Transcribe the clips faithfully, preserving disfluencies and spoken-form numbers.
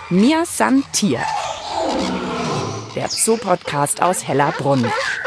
Mir san Tier, der Zoo-Podcast aus Hellerbrunn.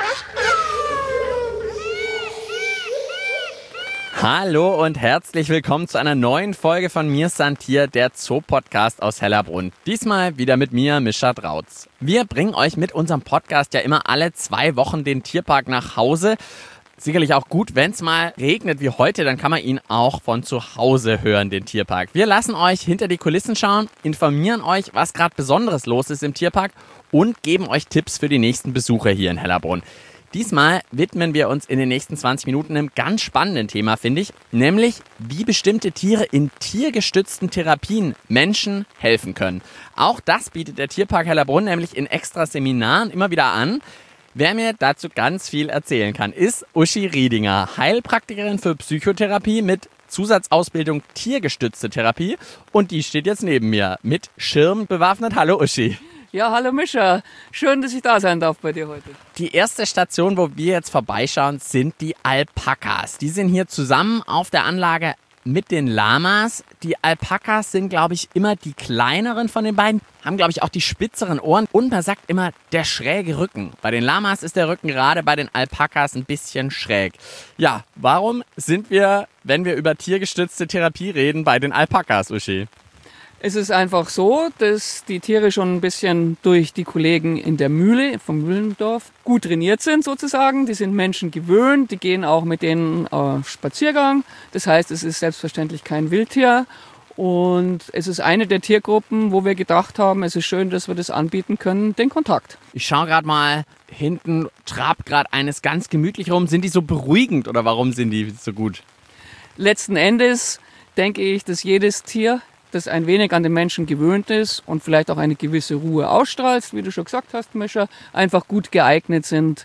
Hallo und herzlich willkommen zu einer neuen Folge von Mir san Tier, der Zoo-Podcast aus Hellerbrunn. Diesmal wieder mit mir, Mischa Drautz. Wir bringen euch mit unserem Podcast ja immer alle zwei Wochen den Tierpark nach Hause. Sicherlich auch gut, wenn es mal regnet wie heute, dann kann man ihn auch von zu Hause hören, den Tierpark. Wir lassen euch hinter die Kulissen schauen, informieren euch, was gerade Besonderes los ist im Tierpark und geben euch Tipps für die nächsten Besucher hier in Hellerbrunn. Diesmal widmen wir uns in den nächsten zwanzig Minuten einem ganz spannenden Thema, finde ich, nämlich wie bestimmte Tiere in tiergestützten Therapien Menschen helfen können. Auch das bietet der Tierpark Hellerbrunn nämlich in extra Seminaren immer wieder an. Wer mir dazu ganz viel erzählen kann, ist Uschi Riedinger, Heilpraktikerin für Psychotherapie mit Zusatzausbildung tiergestützte Therapie. Und die steht jetzt neben mir mit Schirm bewaffnet. Hallo Uschi. Ja, hallo Mischa. Schön, dass ich da sein darf bei dir heute. Die erste Station, wo wir jetzt vorbeischauen, sind die Alpakas. Die sind hier zusammen auf der Anlage mit den Lamas. Die Alpakas sind, glaube ich, immer die kleineren von den beiden, haben, glaube ich, auch die spitzeren Ohren und man sagt immer, der schräge Rücken. Bei den Lamas ist der Rücken gerade bei den Alpakas ein bisschen schräg. Ja, warum sind wir, wenn wir über tiergestützte Therapie reden, bei den Alpakas, Uschi? Es ist einfach so, dass die Tiere schon ein bisschen durch die Kollegen in der Mühle, vom Mühlendorf, gut trainiert sind sozusagen. Die sind Menschen gewöhnt, die gehen auch mit denen auf Spaziergang. Das heißt, es ist selbstverständlich kein Wildtier. Und es ist eine der Tiergruppen, wo wir gedacht haben, es ist schön, dass wir das anbieten können, den Kontakt. Ich schaue gerade mal, hinten trabt gerade eines ganz gemütlich rum. Sind die so beruhigend oder warum sind die so gut? Letzten Endes denke ich, dass jedes Tier, das ein wenig an den Menschen gewöhnt ist und vielleicht auch eine gewisse Ruhe ausstrahlt, wie du schon gesagt hast, Mischa, einfach gut geeignet sind,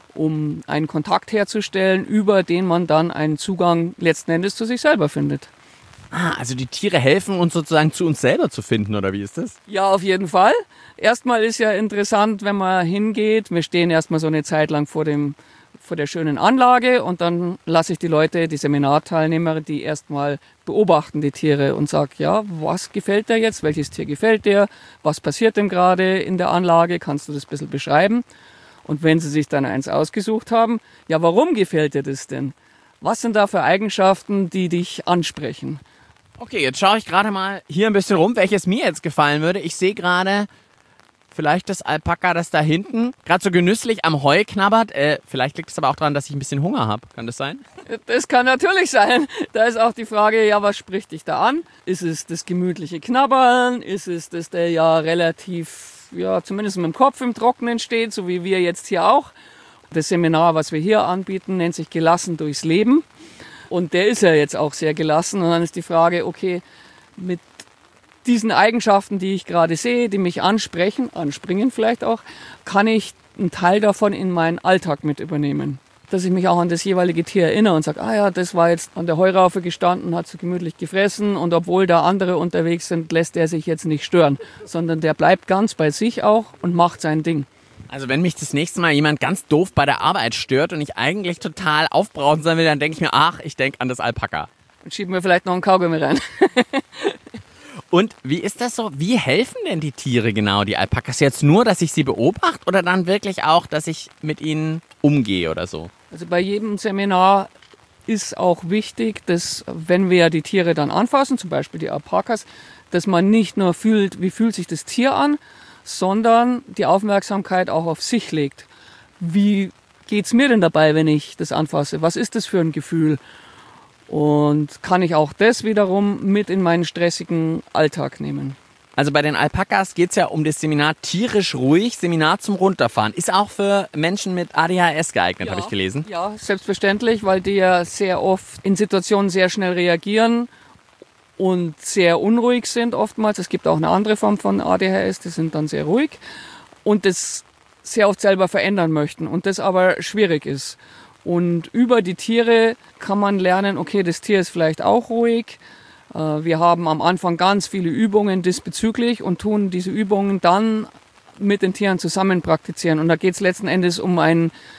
um einen Kontakt herzustellen, über den man dann einen Zugang letzten Endes zu sich selber findet. Ah, also die Tiere helfen uns sozusagen zu uns selber zu finden, oder wie ist das? Ja, auf jeden Fall. Erstmal ist ja interessant, wenn man hingeht, wir stehen erstmal so eine Zeit lang vor dem vor der schönen Anlage und dann lasse ich die Leute, die Seminarteilnehmer, die erstmal beobachten die Tiere und sage, ja, was gefällt dir jetzt, welches Tier gefällt dir, was passiert denn gerade in der Anlage, kannst du das ein bisschen beschreiben? Und wenn sie sich dann eins ausgesucht haben, ja, warum gefällt dir das denn? Was sind da für Eigenschaften, die dich ansprechen? Okay, jetzt schaue ich gerade mal hier ein bisschen rum, welches mir jetzt gefallen würde. Ich sehe gerade vielleicht das Alpaka, das da hinten gerade so genüsslich am Heu knabbert. Äh, vielleicht liegt es aber auch daran, dass ich ein bisschen Hunger habe. Kann das sein? Das kann natürlich sein. Da ist auch die Frage, ja, was spricht dich da an? Ist es das gemütliche Knabbern? Ist es, dass der ja relativ, ja, zumindest mit dem Kopf im Trockenen steht, so wie wir jetzt hier auch? Das Seminar, was wir hier anbieten, nennt sich Gelassen durchs Leben. Und der ist ja jetzt auch sehr gelassen. Und dann ist die Frage, okay, mit diesen Eigenschaften, die ich gerade sehe, die mich ansprechen, anspringen vielleicht auch, kann ich einen Teil davon in meinen Alltag mit übernehmen. Dass ich mich auch an das jeweilige Tier erinnere und sage, ah ja, das war jetzt an der Heuraufe gestanden, hat so gemütlich gefressen und obwohl da andere unterwegs sind, lässt er sich jetzt nicht stören, sondern der bleibt ganz bei sich auch und macht sein Ding. Also wenn mich das nächste Mal jemand ganz doof bei der Arbeit stört und ich eigentlich total aufbrauchen sein will, dann denke ich mir, ach, ich denke an das Alpaka. Und schieben wir vielleicht noch einen Kaugummi rein. Und wie ist das so? Wie helfen denn die Tiere genau, die Alpakas? Jetzt nur, dass ich sie beobachte oder dann wirklich auch, dass ich mit ihnen umgehe oder so? Also bei jedem Seminar ist auch wichtig, dass wenn wir die Tiere dann anfassen, zum Beispiel die Alpakas, dass man nicht nur fühlt, wie fühlt sich das Tier an, sondern die Aufmerksamkeit auch auf sich legt. Wie geht's mir denn dabei, wenn ich das anfasse? Was ist das für ein Gefühl? Und kann ich auch das wiederum mit in meinen stressigen Alltag nehmen. Also bei den Alpakas geht es ja um das Seminar tierisch ruhig, Seminar zum Runterfahren. Ist auch für Menschen mit A D H S geeignet, ja, habe ich gelesen. Ja, selbstverständlich, weil die ja sehr oft in Situationen sehr schnell reagieren und sehr unruhig sind oftmals. Es gibt auch eine andere Form von A D H S, die sind dann sehr ruhig und das sehr oft selber verändern möchten und das aber schwierig ist. Und über die Tiere kann man lernen, okay, das Tier ist vielleicht auch ruhig. Wir haben am Anfang ganz viele Übungen diesbezüglich und tun diese Übungen dann mit den Tieren zusammen praktizieren. Und da geht es letzten Endes um ein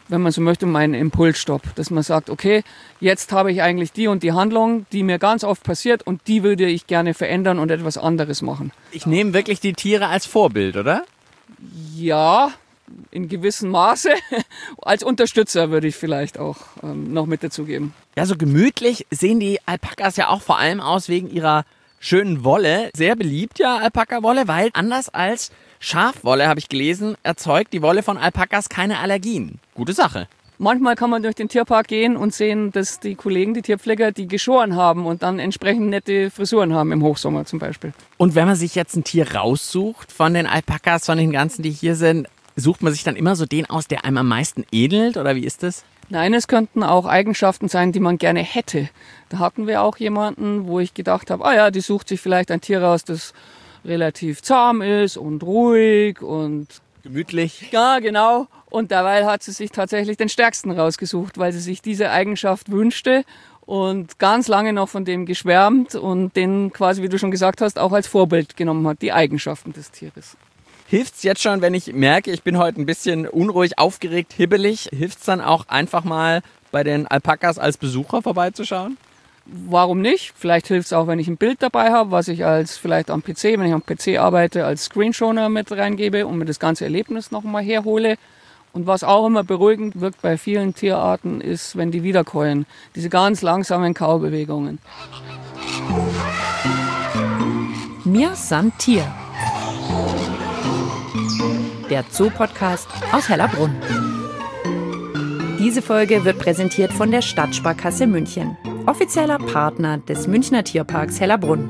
wenn man so möchte, mein Impulsstopp. Dass man sagt, okay, jetzt habe ich eigentlich die und die Handlung, die mir ganz oft passiert und die würde ich gerne verändern und etwas anderes machen. Ich nehme wirklich die Tiere als Vorbild, oder? Ja, in gewissem Maße. Als Unterstützer würde ich vielleicht auch ähm, noch mit dazugeben. Ja, so gemütlich sehen die Alpakas ja auch vor allem aus wegen ihrer schönen Wolle. Sehr beliebt ja Alpaka-Wolle, weil anders als Schafwolle, habe ich gelesen, erzeugt die Wolle von Alpakas keine Allergien. Gute Sache. Manchmal kann man durch den Tierpark gehen und sehen, dass die Kollegen, die Tierpfleger, die geschoren haben und dann entsprechend nette Frisuren haben im Hochsommer zum Beispiel. Und wenn man sich jetzt ein Tier raussucht von den Alpakas, von den ganzen, die hier sind, sucht man sich dann immer so den aus, der einem am meisten ähnelt, oder wie ist das? Nein, es könnten auch Eigenschaften sein, die man gerne hätte. Da hatten wir auch jemanden, wo ich gedacht habe, ah ja, die sucht sich vielleicht ein Tier raus, das relativ zahm ist und ruhig und gemütlich. Ja, genau. Und dabei hat sie sich tatsächlich den stärksten rausgesucht, weil sie sich diese Eigenschaft wünschte und ganz lange noch von dem geschwärmt und den quasi, wie du schon gesagt hast, auch als Vorbild genommen hat, die Eigenschaften des Tieres. Hilft's jetzt schon, wenn ich merke, ich bin heute ein bisschen unruhig, aufgeregt, hibbelig? Hilft's dann auch einfach mal bei den Alpakas als Besucher vorbeizuschauen? Warum nicht? Vielleicht hilft es auch, wenn ich ein Bild dabei habe, was ich als vielleicht am P C, wenn ich am P C arbeite, als Screenshoner mit reingebe und mir das ganze Erlebnis nochmal herhole. Und was auch immer beruhigend wirkt bei vielen Tierarten ist, wenn die wiederkäuen. Diese ganz langsamen Kaubewegungen. Mir san Tier. Der Zoo-Podcast aus Hellerbrunn. Diese Folge wird präsentiert von der Stadtsparkasse München, offizieller Partner des Münchner Tierparks Hellerbrunn.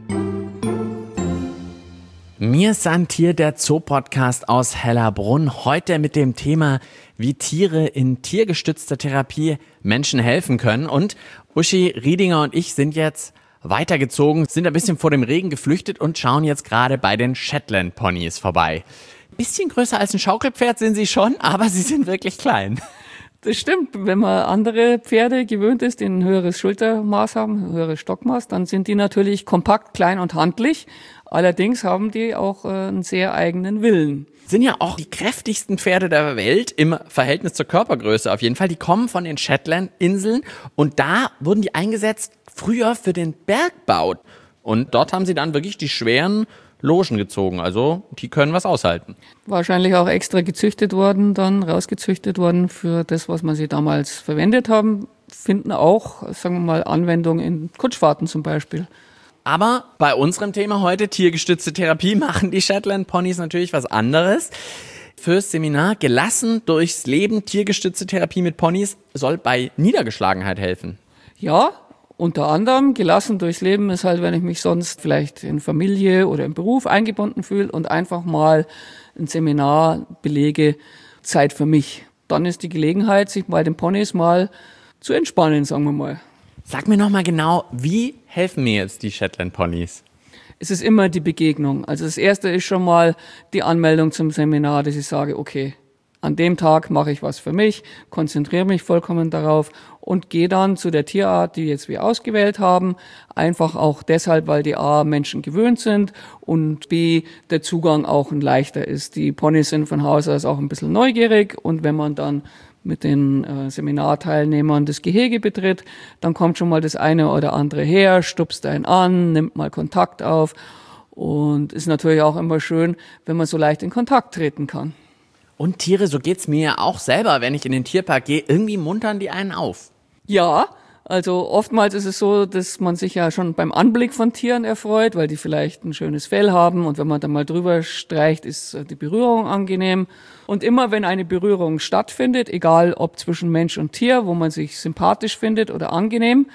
Mir san Tier, der Zoo-Podcast aus Hellerbrunn. Heute mit dem Thema, wie Tiere in tiergestützter Therapie Menschen helfen können. Und Uschi Riedinger und ich sind jetzt weitergezogen, sind ein bisschen vor dem Regen geflüchtet und schauen jetzt gerade bei den Shetland-Ponys vorbei. Bisschen größer als ein Schaukelpferd sind sie schon, aber sie sind wirklich klein. Das stimmt. Wenn man andere Pferde gewöhnt ist, die ein höheres Schultermaß haben, ein höheres Stockmaß, dann sind die natürlich kompakt, klein und handlich. Allerdings haben die auch einen sehr eigenen Willen. Sind ja auch die kräftigsten Pferde der Welt im Verhältnis zur Körpergröße auf jeden Fall. Die kommen von den Shetland-Inseln und da wurden die eingesetzt früher für den Bergbau. Und dort haben sie dann wirklich die schweren Logen gezogen, also die können was aushalten. Wahrscheinlich auch extra gezüchtet worden, dann rausgezüchtet worden für das, was man sie damals verwendet haben, finden auch, sagen wir mal, Anwendung in Kutschfahrten zum Beispiel. Aber bei unserem Thema heute, tiergestützte Therapie, machen die Shetland-Ponys natürlich was anderes. Fürs Seminar Gelassen durchs Leben, tiergestützte Therapie mit Ponys soll bei Niedergeschlagenheit helfen. Ja, unter anderem gelassen durchs Leben ist halt, wenn ich mich sonst vielleicht in Familie oder im Beruf eingebunden fühle und einfach mal ein Seminar belege, Zeit für mich. Dann ist die Gelegenheit, sich bei den Ponys mal zu entspannen, sagen wir mal. Sag mir nochmal genau, wie helfen mir jetzt die Shetland-Ponys? Es ist immer die Begegnung. Also das Erste ist schon mal die Anmeldung zum Seminar, dass ich sage, okay, an dem Tag mache ich was für mich, konzentriere mich vollkommen darauf und gehe dann zu der Tierart, die jetzt wir ausgewählt haben. Einfach auch deshalb, weil die A, Menschen gewöhnt sind und B, der Zugang auch ein leichter ist. Die Ponys sind von Haus aus auch ein bisschen neugierig und wenn man dann mit den äh, Seminarteilnehmern das Gehege betritt, dann kommt schon mal das eine oder andere her, stupst einen an, nimmt mal Kontakt auf und ist natürlich auch immer schön, wenn man so leicht in Kontakt treten kann. Und Tiere, so geht's mir ja auch selber, wenn ich in den Tierpark gehe, irgendwie muntern die einen auf. Ja, also oftmals ist es so, dass man sich ja schon beim Anblick von Tieren erfreut, weil die vielleicht ein schönes Fell haben und wenn man da mal drüber streicht, ist die Berührung angenehm. Und immer wenn eine Berührung stattfindet, egal ob zwischen Mensch und Tier, wo man sich sympathisch findet oder angenehm,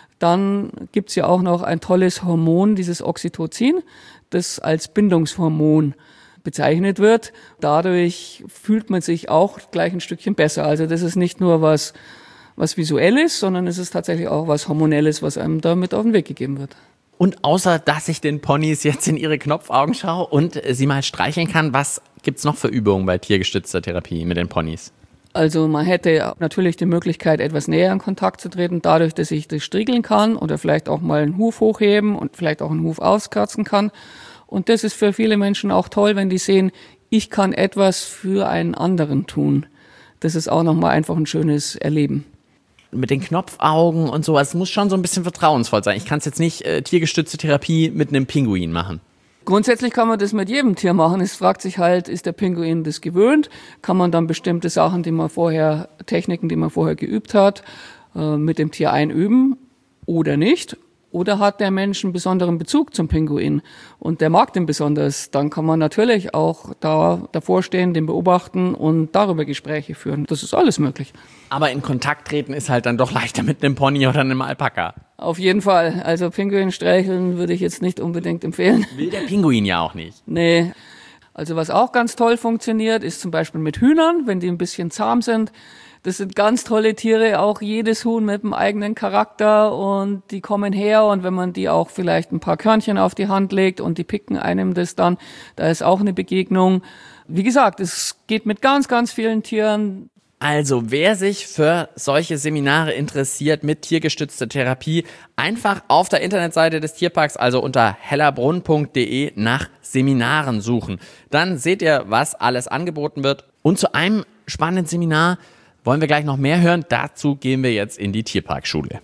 dann gibt's ja auch noch ein tolles Hormon, dieses Oxytocin, das als Bindungshormon bezeichnet wird. Dadurch fühlt man sich auch gleich ein Stückchen besser. Also das ist nicht nur was, was Visuelles, sondern es ist tatsächlich auch was Hormonelles, was einem damit auf den Weg gegeben wird. Und außer, dass ich den Ponys jetzt in ihre Knopfaugen schaue und sie mal streicheln kann, was gibt's noch für Übungen bei tiergestützter Therapie mit den Ponys? Also man hätte natürlich die Möglichkeit, etwas näher in Kontakt zu treten, dadurch, dass ich das striegeln kann oder vielleicht auch mal einen Huf hochheben und vielleicht auch einen Huf auskratzen kann. Und das ist für viele Menschen auch toll, wenn die sehen, ich kann etwas für einen anderen tun. das ist auch nochmal einfach ein schönes Erleben. Mit den Knopfaugen und sowas, es muss schon so ein bisschen vertrauensvoll sein. Ich kann es jetzt nicht äh, tiergestützte Therapie mit einem Pinguin machen. Grundsätzlich kann man das mit jedem Tier machen. Es fragt sich halt, ist der Pinguin das gewöhnt? Kann man dann bestimmte Sachen, die man vorher, Techniken, die man vorher geübt hat, äh, mit dem Tier einüben oder nicht? Oder hat der Mensch einen besonderen Bezug zum Pinguin und der mag den besonders? Dann kann man natürlich auch da davor stehen, den beobachten und darüber Gespräche führen. Das ist alles möglich. Aber in Kontakt treten ist halt dann doch leichter mit einem Pony oder einem Alpaka. Auf jeden Fall. Also Pinguin streicheln würde ich jetzt nicht unbedingt empfehlen. Will der Pinguin ja auch nicht. Nee. Also was auch ganz toll funktioniert, ist zum Beispiel mit Hühnern, wenn die ein bisschen zahm sind. Das sind ganz tolle Tiere, auch jedes Huhn mit einem eigenen Charakter und die kommen her und wenn man die auch vielleicht ein paar Körnchen auf die Hand legt und die picken einem das dann, da ist auch eine Begegnung. Wie gesagt, es geht mit ganz, ganz vielen Tieren. Also wer sich für solche Seminare interessiert mit tiergestützter Therapie, einfach auf der Internetseite des Tierparks, also unter hellerbrunn punkt de nach Seminaren suchen. Dann seht ihr, was alles angeboten wird. Und zu einem spannenden Seminar wollen wir gleich noch mehr hören. Dazu gehen wir jetzt in die Tierparkschule.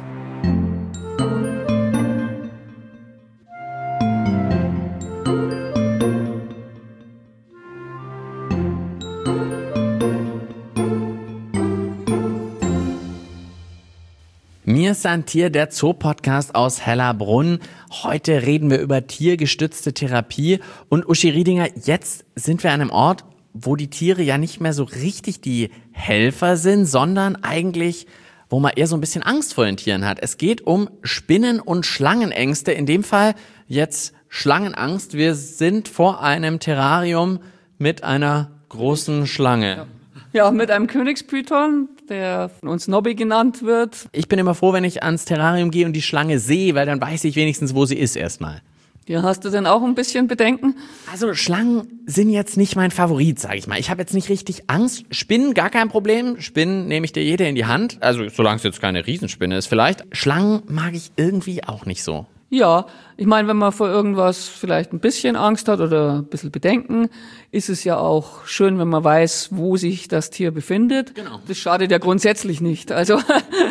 Mir Santier, der Zoo-Podcast aus Hellerbrunn. Heute reden wir über tiergestützte Therapie. Und Uschi Riedinger, jetzt sind wir an einem Ort, wo die Tiere ja nicht mehr so richtig die Helfer sind, sondern eigentlich, wo man eher so ein bisschen Angst vor den Tieren hat. Es geht um Spinnen- und Schlangenängste. In dem Fall jetzt Schlangenangst. Wir sind vor einem Terrarium mit einer großen Schlange. Ja. Ja, mit einem Königspython, der von uns Nobby genannt wird. Ich bin immer froh, wenn ich ans Terrarium gehe und die Schlange sehe, weil dann weiß ich wenigstens, wo sie ist erstmal. Ja, hast du denn auch ein bisschen Bedenken? Also Schlangen sind jetzt nicht mein Favorit, sage ich mal. Ich habe jetzt nicht richtig Angst. Spinnen, gar kein Problem. Spinnen nehme ich dir jede in die Hand. Also solange es jetzt keine Riesenspinne ist vielleicht. Schlangen mag ich irgendwie auch nicht so. Ja, ich meine, wenn man vor irgendwas vielleicht ein bisschen Angst hat oder ein bisschen Bedenken, ist es ja auch schön, wenn man weiß, wo sich das Tier befindet. Genau. Das schadet ja grundsätzlich nicht. Also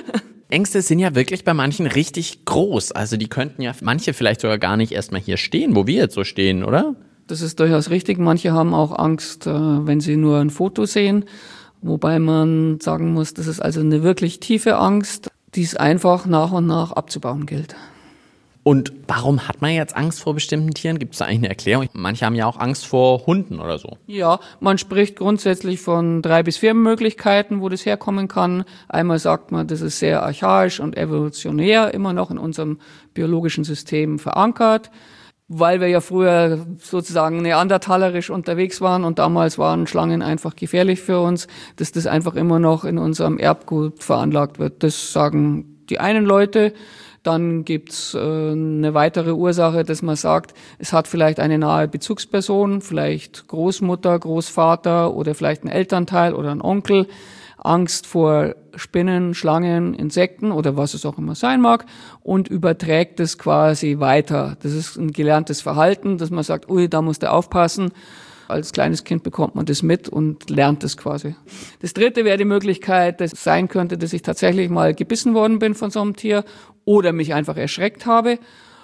Ängste sind ja wirklich bei manchen richtig groß. Also die könnten ja manche vielleicht sogar gar nicht erstmal hier stehen, wo wir jetzt so stehen, oder? Das ist durchaus richtig. Manche haben auch Angst, wenn sie nur ein Foto sehen. Wobei man sagen muss, das ist also eine wirklich tiefe Angst, die es einfach nach und nach abzubauen gilt. Und warum hat man jetzt Angst vor bestimmten Tieren? Gibt es da eigentlich eine Erklärung? Manche haben ja auch Angst vor Hunden oder so. Ja, man spricht grundsätzlich von drei bis vier Möglichkeiten, wo das herkommen kann. Einmal sagt man, das ist sehr archaisch und evolutionär immer noch in unserem biologischen System verankert, weil wir ja früher sozusagen neandertalerisch unterwegs waren und damals waren Schlangen einfach gefährlich für uns, dass das einfach immer noch in unserem Erbgut veranlagt wird. Das sagen die einen Leute. Dann gibt's äh, eine weitere Ursache, dass man sagt, es hat vielleicht eine nahe Bezugsperson, vielleicht Großmutter, Großvater oder vielleicht ein Elternteil oder ein Onkel, Angst vor Spinnen, Schlangen, Insekten oder was es auch immer sein mag und überträgt es quasi weiter. Das ist ein gelerntes Verhalten, dass man sagt, ui, da muss der aufpassen. Als kleines Kind bekommt man das mit und lernt das quasi. Das dritte wäre die Möglichkeit, dass es sein könnte, dass ich tatsächlich mal gebissen worden bin von so einem Tier oder mich einfach erschreckt habe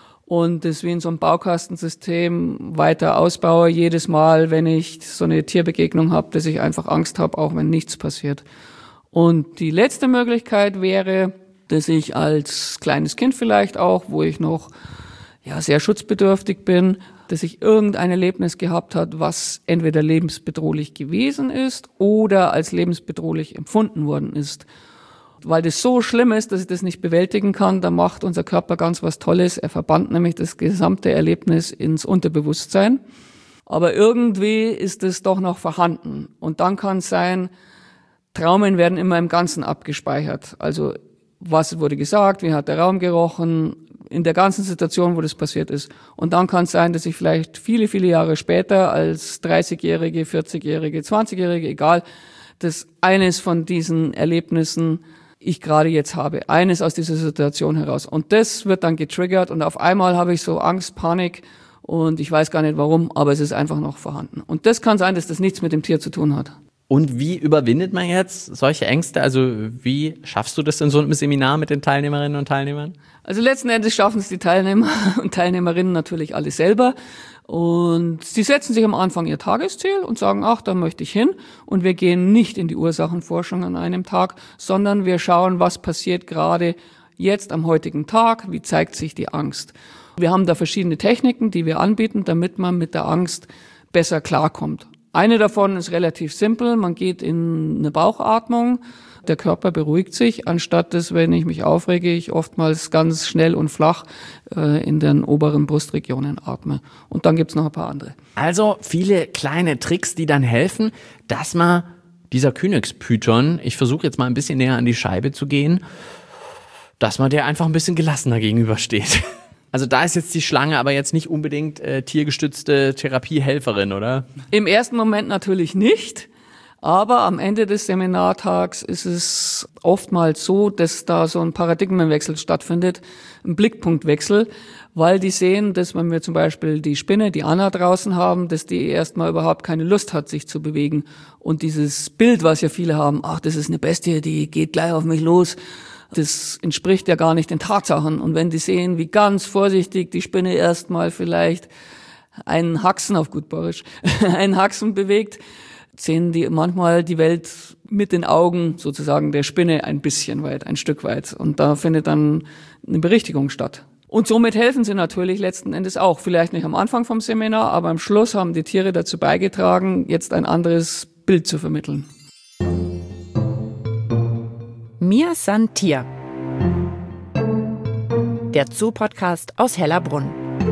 und das wie in so einem Baukastensystem weiter ausbaue, jedes Mal, wenn ich so eine Tierbegegnung habe, dass ich einfach Angst habe, auch wenn nichts passiert. Und die letzte Möglichkeit wäre, dass ich als kleines Kind vielleicht auch, wo ich noch ja sehr schutzbedürftig bin, dass ich irgendein Erlebnis gehabt hat, was entweder lebensbedrohlich gewesen ist oder als lebensbedrohlich empfunden worden ist. Weil das so schlimm ist, dass ich das nicht bewältigen kann, da macht unser Körper ganz was Tolles. Er verbannt nämlich das gesamte Erlebnis ins Unterbewusstsein. Aber irgendwie ist es doch noch vorhanden. Und dann kann es sein, Traumen werden immer im Ganzen abgespeichert. Also was wurde gesagt, wie hat der Raum gerochen, in der ganzen Situation, wo das passiert ist. Und dann kann es sein, dass ich vielleicht viele, viele Jahre später als dreißigjährige, vierzigjährige, zwanzigjährige, egal, dass eines von diesen Erlebnissen ich gerade jetzt habe, eines aus dieser Situation heraus. Und das wird dann getriggert und auf einmal habe ich so Angst, Panik und ich weiß gar nicht warum, aber es ist einfach noch vorhanden. Und das kann sein, dass das nichts mit dem Tier zu tun hat. Und wie überwindet man jetzt solche Ängste? Also wie schaffst du das in so einem Seminar mit den Teilnehmerinnen und Teilnehmern? Also letzten Endes schaffen es die Teilnehmer und Teilnehmerinnen natürlich alle selber. Und sie setzen sich am Anfang ihr Tagesziel und sagen, ach, da möchte ich hin. Und wir gehen nicht in die Ursachenforschung an einem Tag, sondern wir schauen, was passiert gerade jetzt am heutigen Tag, wie zeigt sich die Angst. Wir haben da verschiedene Techniken, die wir anbieten, damit man mit der Angst besser klarkommt. Eine davon ist relativ simpel, man geht in eine Bauchatmung, der Körper beruhigt sich, anstatt dass, wenn ich mich aufrege, ich oftmals ganz schnell und flach äh, in den oberen Brustregionen atme. Und dann gibt's noch ein paar andere. Also viele kleine Tricks, die dann helfen, dass man dieser Königspython, ich versuche jetzt mal ein bisschen näher an die Scheibe zu gehen, dass man der einfach ein bisschen gelassener gegenübersteht. Also da ist jetzt die Schlange aber jetzt nicht unbedingt äh, tiergestützte Therapiehelferin, oder? Im ersten Moment natürlich nicht, aber am Ende des Seminartags ist es oftmals so, dass da so ein Paradigmenwechsel stattfindet, ein Blickpunktwechsel, weil die sehen, dass wenn wir zum Beispiel die Spinne, die Anna draußen haben, dass die erstmal überhaupt keine Lust hat, sich zu bewegen. Und dieses Bild, was ja viele haben, ach, das ist eine Bestie, die geht gleich auf mich los, das entspricht ja gar nicht den Tatsachen. Und wenn die sehen, wie ganz vorsichtig die Spinne erstmal vielleicht einen Haxen, auf gut Bayerisch, einen Haxen bewegt, sehen die manchmal die Welt mit den Augen sozusagen der Spinne ein bisschen weit, ein Stück weit. Und da findet dann eine Berichtigung statt. Und somit helfen sie natürlich letzten Endes auch. Vielleicht nicht am Anfang vom Seminar, aber am Schluss haben die Tiere dazu beigetragen, jetzt ein anderes Bild zu vermitteln. Mir san Tier. Der Zoo-Podcast aus Hellerbrunn.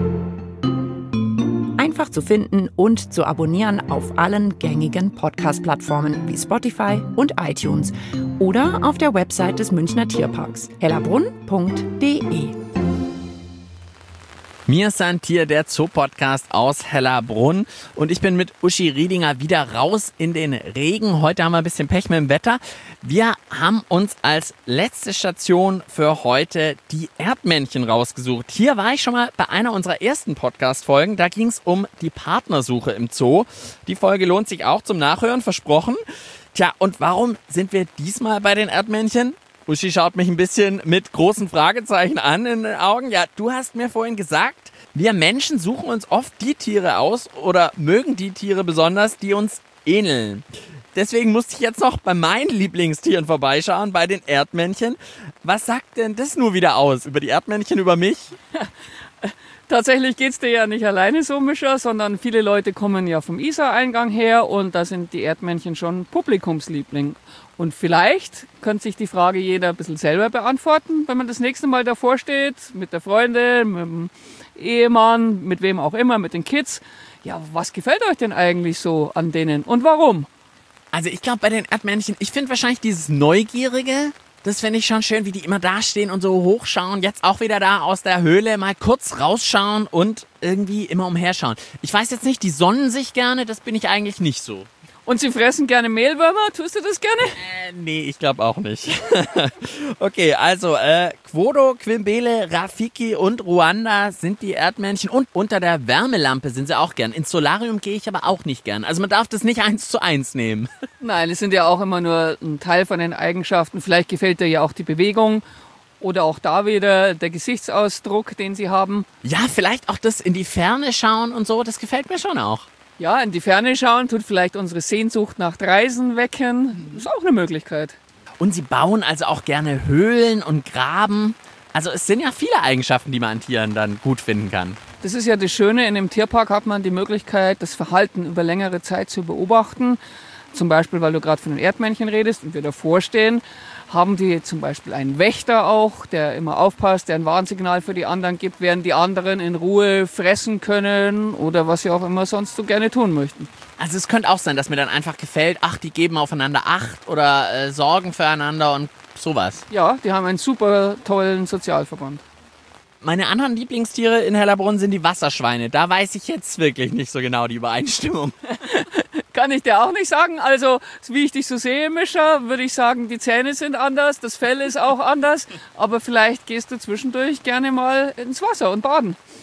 Einfach zu finden und zu abonnieren auf allen gängigen Podcast-Plattformen wie Spotify und iTunes oder auf der Website des Münchner Tierparks hellerbrunn punkt de. Mir san Tier, der Zoo-Podcast aus Hellerbrunn. Und ich bin mit Uschi Riedinger wieder raus in den Regen. Heute haben wir ein bisschen Pech mit dem Wetter. Wir haben uns als letzte Station für heute die Erdmännchen rausgesucht. Hier war ich schon mal bei einer unserer ersten Podcast-Folgen. Da ging es um die Partnersuche im Zoo. Die Folge lohnt sich auch zum Nachhören, versprochen. Tja, und warum sind wir diesmal bei den Erdmännchen? Uschi schaut mich ein bisschen mit großen Fragezeichen an in den Augen. Ja, du hast mir vorhin gesagt, wir Menschen suchen uns oft die Tiere aus oder mögen die Tiere besonders, die uns ähneln. Deswegen musste ich jetzt noch bei meinen Lieblingstieren vorbeischauen, bei den Erdmännchen. Was sagt denn das nur wieder aus über die Erdmännchen, über mich? Tatsächlich geht's dir ja nicht alleine so, Mischa, sondern viele Leute kommen ja vom Isar-Eingang her und da sind die Erdmännchen schon Publikumsliebling. Und vielleicht könnte sich die Frage jeder ein bisschen selber beantworten, wenn man das nächste Mal davor steht, mit der Freundin, mit dem Ehemann, mit wem auch immer, mit den Kids. Ja, was gefällt euch denn eigentlich so an denen und warum? Also ich glaube bei den Erdmännchen, ich finde wahrscheinlich dieses Neugierige, das finde ich schon schön, wie die immer da stehen und so hochschauen. Jetzt auch wieder da aus der Höhle mal kurz rausschauen und irgendwie immer umherschauen. Ich weiß jetzt nicht, die sonnen sich gerne, das bin ich eigentlich nicht so. Und sie fressen gerne Mehlwürmer? Tust du das gerne? Äh, nee, ich glaube auch nicht. Okay, also äh, Quodo, Quimbele, Rafiki und Ruanda sind die Erdmännchen. Und unter der Wärmelampe sind sie auch gern. Ins Solarium gehe ich aber auch nicht gern. Also man darf das nicht eins zu eins nehmen. Nein, es sind ja auch immer nur ein Teil von den Eigenschaften. Vielleicht gefällt dir ja auch die Bewegung. Oder auch da wieder der Gesichtsausdruck, den sie haben. Ja, vielleicht auch das in die Ferne schauen und so, das gefällt mir schon auch. Ja, in die Ferne schauen, tut vielleicht unsere Sehnsucht nach Reisen wecken. Das ist auch eine Möglichkeit. Und sie bauen also auch gerne Höhlen und graben. Also es sind ja viele Eigenschaften, die man an Tieren dann gut finden kann. Das ist ja das Schöne, in dem Tierpark hat man die Möglichkeit, das Verhalten über längere Zeit zu beobachten. Zum Beispiel, weil du gerade von den Erdmännchen redest und wir davor stehen, haben die zum Beispiel einen Wächter auch, der immer aufpasst, der ein Warnsignal für die anderen gibt, während die anderen in Ruhe fressen können oder was sie auch immer sonst so gerne tun möchten. Also es könnte auch sein, dass mir dann einfach gefällt, ach, die geben aufeinander Acht oder äh, sorgen füreinander und sowas. Ja, die haben einen super tollen Sozialverband. Meine anderen Lieblingstiere in Hellerbrunn sind die Wasserschweine. Da weiß ich jetzt wirklich nicht so genau die Übereinstimmung. Kann ich dir auch nicht sagen. Also, wie ich dich so sehe, Mischa, würde ich sagen, die Zähne sind anders, das Fell ist auch anders. Aber vielleicht gehst du zwischendurch gerne mal ins Wasser und baden.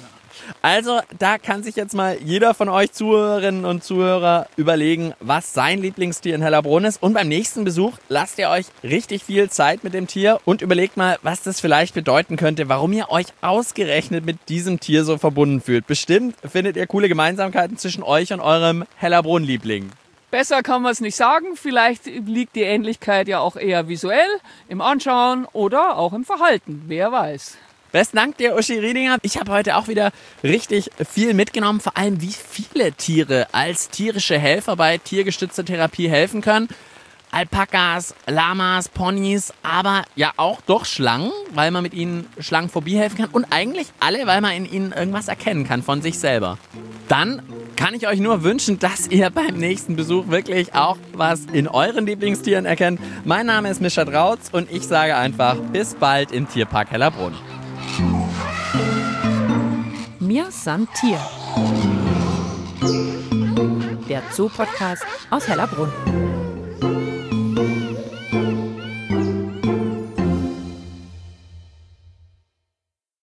Also da kann sich jetzt mal jeder von euch Zuhörerinnen und Zuhörer überlegen, was sein Lieblingstier in Hellerbrunn ist. Und beim nächsten Besuch lasst ihr euch richtig viel Zeit mit dem Tier und überlegt mal, was das vielleicht bedeuten könnte, warum ihr euch ausgerechnet mit diesem Tier so verbunden fühlt. Bestimmt findet ihr coole Gemeinsamkeiten zwischen euch und eurem Hellerbrunn-Liebling. Besser kann man es nicht sagen. Vielleicht liegt die Ähnlichkeit ja auch eher visuell, im Anschauen oder auch im Verhalten. Wer weiß. Besten Dank dir, Uschi Riedinger. Ich habe heute auch wieder richtig viel mitgenommen, vor allem wie viele Tiere als tierische Helfer bei tiergestützter Therapie helfen können. Alpakas, Lamas, Ponys, aber ja auch doch Schlangen, weil man mit ihnen Schlangenphobie helfen kann und eigentlich alle, weil man in ihnen irgendwas erkennen kann von sich selber. Dann kann ich euch nur wünschen, dass ihr beim nächsten Besuch wirklich auch was in euren Lieblingstieren erkennt. Mein Name ist Mischa Drautz und ich sage einfach bis bald im Tierpark Hellerbrunn. Mir san Tier. Der Zoo-Podcast aus Hellerbrunn.